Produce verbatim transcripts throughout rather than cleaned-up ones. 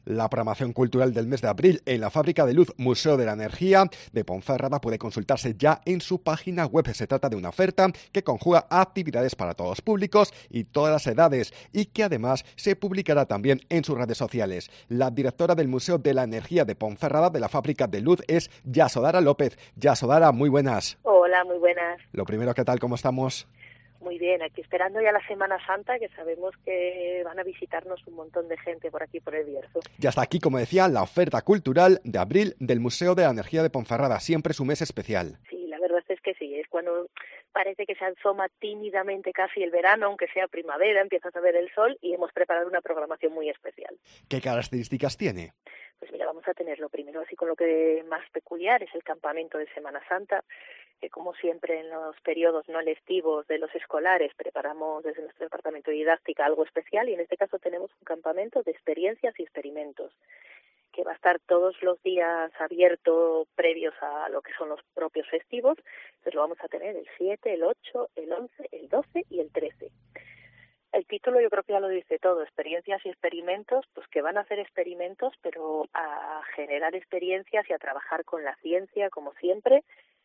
La programación cultural del mes de abril en la Fábrica de Luz Museo de la Energía de Ponferrada puede consultarse ya en su página web. Se trata de una oferta que conjuga actividades para todos los públicos y todas las edades y que además se publicará también en sus redes sociales. La directora del Museo de la Energía de Ponferrada de la Fábrica de Luz es Yasodara López. Yasodara, muy buenas. Hola, muy buenas. Lo primero, ¿qué tal? ¿Cómo estamos? Muy bien, aquí esperando ya la Semana Santa, que sabemos que van a visitarnos un montón de gente por aquí, por el Bierzo. Ya está aquí, como decía, la oferta cultural de abril del Museo de la Energía de Ponferrada, siempre su mes especial. Sí, la verdad es que sí, es cuando parece que se asoma tímidamente casi el verano, aunque sea primavera, empiezas a ver el sol y hemos preparado una programación muy especial. ¿Qué características tiene? Pues mira, vamos a tener lo primero, así con lo que más peculiar, es el campamento de Semana Santa, que como siempre en los periodos no lectivos de los escolares preparamos desde nuestro departamento de didáctica algo especial y en este caso tenemos un campamento de experiencias y experimentos que va a estar todos los días abierto previos a lo que son los propios festivos. Entonces lo vamos a tener el siete, el ocho, el once, el doce y el trece. El título yo creo que ya lo dice todo, experiencias y experimentos, pues que van a hacer experimentos, pero a generar experiencias y a trabajar con la ciencia, como siempre.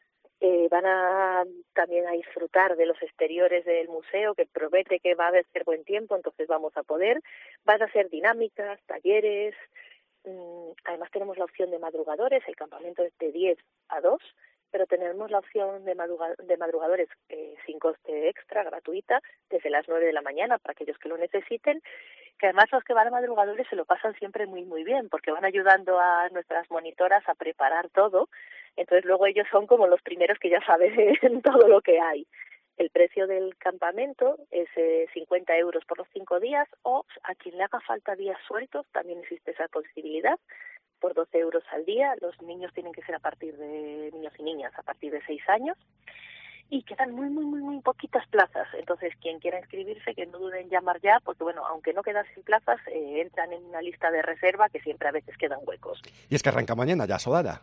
Eh, van a también a disfrutar de los exteriores del museo, que promete que va a haber buen tiempo, entonces vamos a poder. Van a ser dinámicas, talleres. Mmm, además tenemos la opción de madrugadores, el campamento es de diez a dos, pero tenemos la opción de, madruga- de madrugadores eh, sin coste extra, gratuita, desde las nueve de la mañana para aquellos que lo necesiten, que además los que van a madrugadores se lo pasan siempre muy muy bien, porque van ayudando a nuestras monitoras a preparar todo, entonces luego ellos son como los primeros que ya saben todo lo que hay. El precio del campamento es eh, cincuenta euros por los cinco días, o a quien le haga falta días sueltos, también existe esa posibilidad, por doce euros al día. Los niños tienen que ser a partir de, niños y niñas, a partir de seis años, y quedan muy, muy, muy, muy poquitas plazas. Entonces, quien quiera inscribirse, que no duden en llamar ya, porque bueno, aunque no quedan sin plazas, eh, entran en una lista de reserva que siempre a veces quedan huecos. Y es que arranca mañana, Yasodara.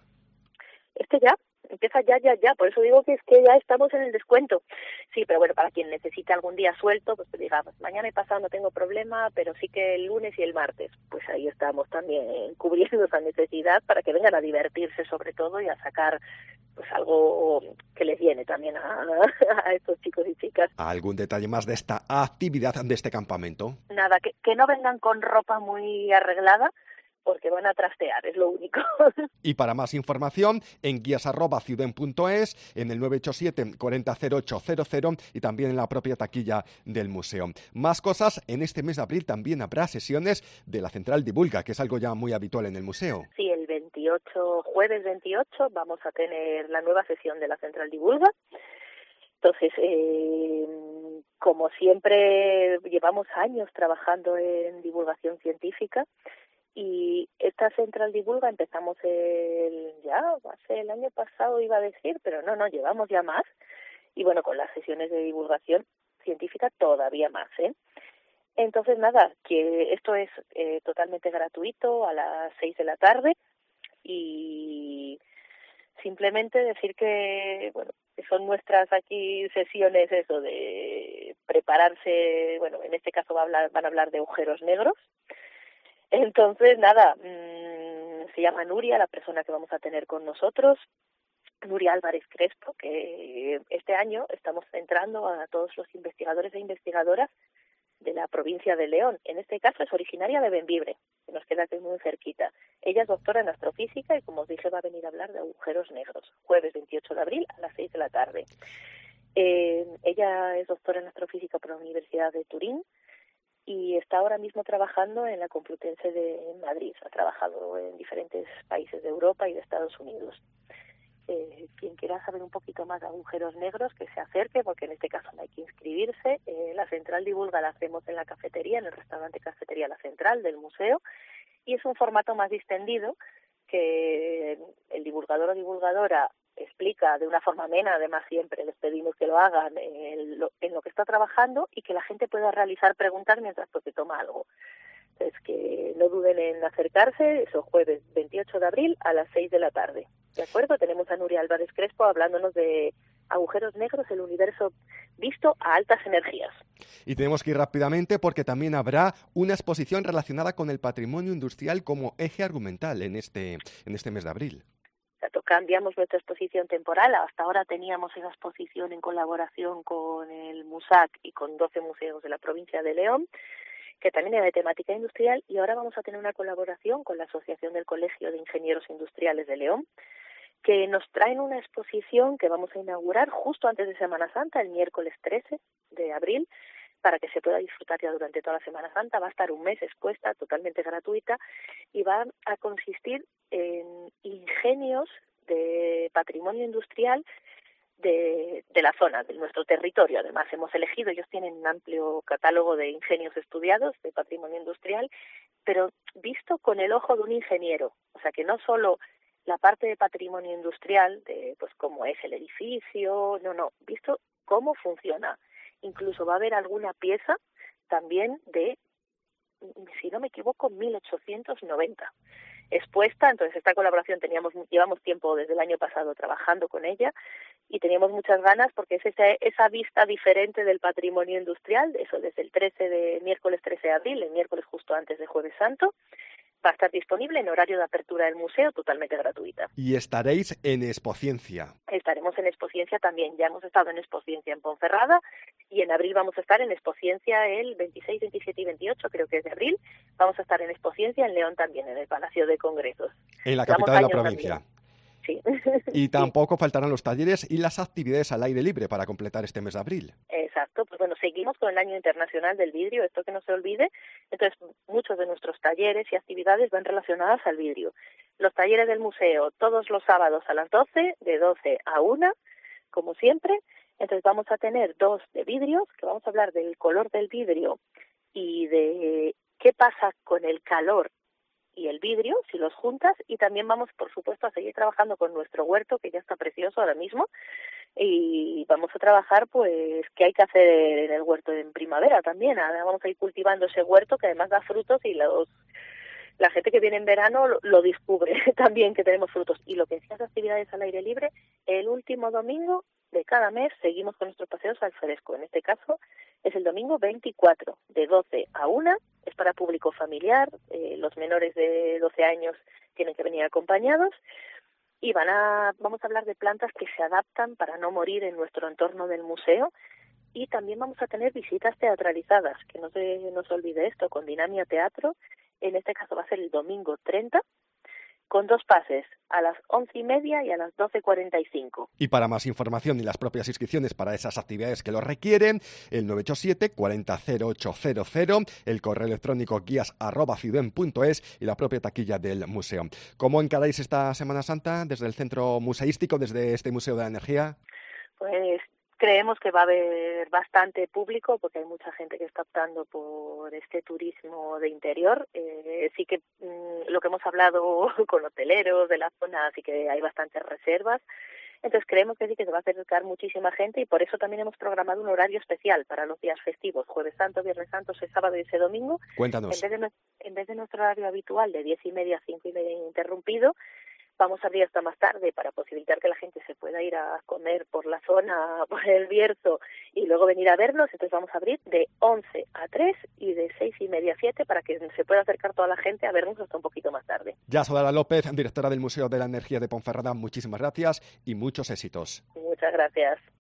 Este ya, empieza ya, ya, ya, por eso digo que es que ya estamos en el descuento. Sí, pero bueno, para quien necesite algún día suelto, pues diga, pues mañana y pasado no tengo problema, pero sí que el lunes y el martes, pues ahí estamos también cubriendo esa necesidad para que vengan a divertirse sobre todo y a sacar pues algo que les viene también a, a estos chicos y chicas. ¿Algún detalle más de esta actividad, de este campamento? Nada, que, que no vengan con ropa muy arreglada, porque van a trastear, es lo único. Y para más información, en guías arroba ciuden punto es, en el nueve ocho siete, cuarenta cero ocho cero cero y también en la propia taquilla del museo. Más cosas, en este mes de abril también habrá sesiones de la Central Divulga, que es algo ya muy habitual en el museo. Sí, el veintiocho, jueves veintiocho, vamos a tener la nueva sesión de la Central Divulga. Entonces, eh, como siempre, llevamos años trabajando en divulgación científica. Y esta Central Divulga empezamos el, ya, hace el año pasado iba a decir, pero no, no, llevamos ya más. Y bueno, con las sesiones de divulgación científica todavía más, ¿eh? Entonces, nada, que esto es eh, totalmente gratuito a las seis de la tarde y simplemente decir que, bueno, que son nuestras aquí sesiones eso de prepararse, bueno, en este caso va a hablar, van a hablar de agujeros negros. Entonces, nada, mmm, se llama Nuria, la persona que vamos a tener con nosotros, Nuria Álvarez Crespo, que este año estamos centrando a todos los investigadores e investigadoras de la provincia de León. En este caso es originaria de Bembibre, que nos queda aquí muy cerquita. Ella es doctora en astrofísica y, como os dije, va a venir a hablar de agujeros negros, jueves veintiocho de abril a las seis de la tarde. Eh, ella es doctora en astrofísica por la Universidad de Turín, y está ahora mismo trabajando en la Complutense de Madrid. Ha trabajado en diferentes países de Europa y de Estados Unidos. Eh, quien quiera saber un poquito más de agujeros negros, que se acerque, porque en este caso no hay que inscribirse. Eh, la Central Divulga la hacemos en la cafetería, en el restaurante Cafetería La Central del museo, y es un formato más distendido que el divulgador o divulgadora explica de una forma amena, además siempre les pedimos que lo hagan en lo, en lo que está trabajando y que la gente pueda realizar preguntas mientras pues se toma algo. Entonces, que no duden en acercarse, eso jueves veintiocho de abril a las seis de la tarde. ¿De acuerdo? Tenemos a Nuria Álvarez Crespo hablándonos de agujeros negros, el universo visto a altas energías. Y tenemos que ir rápidamente porque también habrá una exposición relacionada con el patrimonio industrial como eje argumental en este, en este mes de abril. Cambiamos nuestra exposición temporal. Hasta ahora teníamos esa exposición en colaboración con el MUSAC y con doce museos de la provincia de León, que también era de temática industrial, y ahora vamos a tener una colaboración con la Asociación del Colegio de Ingenieros Industriales de León, que nos traen una exposición que vamos a inaugurar justo antes de Semana Santa, el miércoles trece de abril, para que se pueda disfrutar ya durante toda la Semana Santa. Va a estar un mes expuesta, totalmente gratuita, y va a consistir en ingenios de patrimonio industrial de, de la zona, de nuestro territorio. Además, hemos elegido, ellos tienen un amplio catálogo de ingenios estudiados de patrimonio industrial, pero visto con el ojo de un ingeniero. O sea, que no solo la parte de patrimonio industrial, de pues cómo es el edificio, no, no, visto cómo funciona. Incluso va a haber alguna pieza también de, si no me equivoco, mil ochocientos noventa expuesta. Entonces esta colaboración teníamos llevamos tiempo desde el año pasado trabajando con ella y teníamos muchas ganas porque es esa, esa vista diferente del patrimonio industrial, eso desde el trece de miércoles trece de abril, el miércoles justo antes de Jueves Santo. Va a estar disponible en horario de apertura del museo, totalmente gratuita. Y estaréis en Expociencia. Estaremos en Expociencia también. Ya hemos estado en Expociencia en Ponferrada y en abril vamos a estar en Expociencia el veintiséis, veintisiete y veintiocho, creo que es de abril. Vamos a estar en Expociencia en León también, en el Palacio de Congresos. En la capital de la provincia. También. Sí. Y tampoco sí. faltarán los talleres y las actividades al aire libre para completar este mes de abril. Exacto, pues bueno, seguimos con el Año Internacional del Vidrio, esto que no se olvide. Entonces, muchos de nuestros talleres y actividades van relacionadas al vidrio. Los talleres del museo, todos los sábados a las doce, de doce a una, como siempre. Entonces vamos a tener dos de vidrios, que vamos a hablar del color del vidrio y de qué pasa con el calor y el vidrio, si los juntas, y también vamos, por supuesto, a seguir trabajando con nuestro huerto, que ya está precioso ahora mismo, y vamos a trabajar, pues, qué hay que hacer en el huerto en primavera también. Ahora vamos a ir cultivando ese huerto que además da frutos y los la gente que viene en verano lo, lo descubre también que tenemos frutos. Y lo que decías de actividades al aire libre, el último domingo de cada mes seguimos con nuestros paseos al fresco. En este caso es el domingo veinticuatro, de doce a una, es para público familiar, eh, los menores de doce años tienen que venir acompañados, y van a vamos a hablar de plantas que se adaptan para no morir en nuestro entorno del museo, y también vamos a tener visitas teatralizadas, que no se nos olvide esto, con Dinamia Teatro. En este caso va a ser el domingo treinta, con dos pases, a las once y media y a las doce cuarenta y cinco. Y para más información y las propias inscripciones para esas actividades que lo requieren, el nueve ocho siete, cuarenta, cero ocho cero cero, el correo electrónico guías arroba cidem punto es y la propia taquilla del museo. ¿Cómo encaráis esta Semana Santa desde el centro museístico, desde este Museo de la Energía? Pues creemos que va a haber bastante público porque hay mucha gente que está optando por este turismo de interior. Eh, sí que mmm, lo que hemos hablado con hoteleros de la zona, sí que hay bastantes reservas. Entonces creemos que sí que se va a acercar muchísima gente y por eso también hemos programado un horario especial para los días festivos, Jueves Santo, Viernes Santo, ese sábado y ese domingo. Cuéntanos. En vez de, en vez de nuestro horario habitual de diez y media a cinco y media ininterrumpido, vamos a abrir hasta más tarde para posibilitar que la gente se pueda ir a comer por la zona, por el Bierzo y luego venir a vernos. Entonces vamos a abrir de once a tres y de seis y media a siete para que se pueda acercar toda la gente a vernos hasta un poquito más tarde. Yasodara López, directora del Museo de la Energía de Ponferrada, muchísimas gracias y muchos éxitos. Muchas gracias.